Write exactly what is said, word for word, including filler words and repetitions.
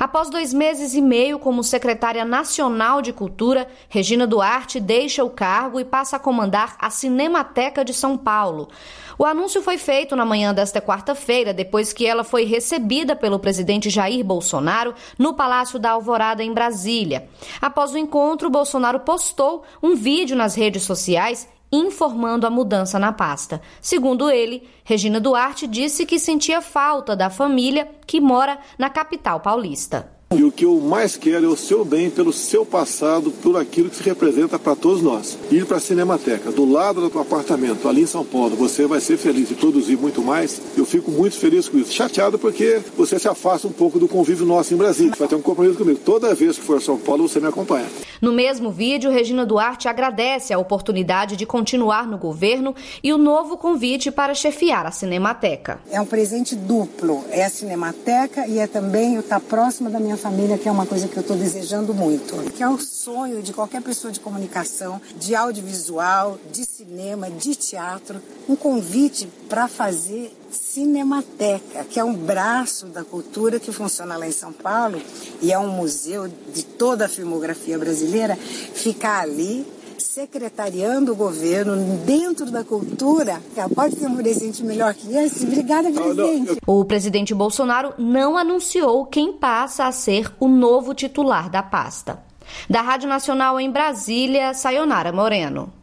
Após dois meses e meio como secretária nacional de Cultura, Regina Duarte deixa o cargo e passa a comandar a Cinemateca de São Paulo. O anúncio foi feito na manhã desta quarta-feira, depois que ela foi recebida pelo presidente Jair Bolsonaro no Palácio da Alvorada, em Brasília. Após o encontro, Bolsonaro postou um vídeo nas redes sociais informando a mudança na pasta. Segundo ele, Regina Duarte disse que sentia falta da família que mora na capital paulista. E o que eu mais quero é o seu bem pelo seu passado, por aquilo que se representa para todos nós. Ir para a Cinemateca, do lado do teu apartamento, ali em São Paulo, você vai ser feliz e produzir muito mais. Eu fico muito feliz com isso. Chateado porque você se afasta um pouco do convívio nosso em Brasília. Vai ter um compromisso comigo. Toda vez que for a São Paulo, você me acompanha. No mesmo vídeo, Regina Duarte agradece a oportunidade de continuar no governo e o novo convite para chefiar a Cinemateca. É um presente duplo. É a Cinemateca e é também eu estar próxima da minha família, que é uma coisa que eu estou desejando muito. Que é o sonho de qualquer pessoa de comunicação, de audiovisual, de cinema, de teatro. Um convite para fazer Cinemateca, que é um braço da cultura que funciona lá em São Paulo e é um museu de toda a filmografia brasileira, ficar ali secretariando o governo dentro da cultura. Pode ter um presente melhor que esse? Obrigada, presidente. O presidente Bolsonaro não anunciou quem passa a ser o novo titular da pasta. Da Rádio Nacional em Brasília, Sayonara Moreno.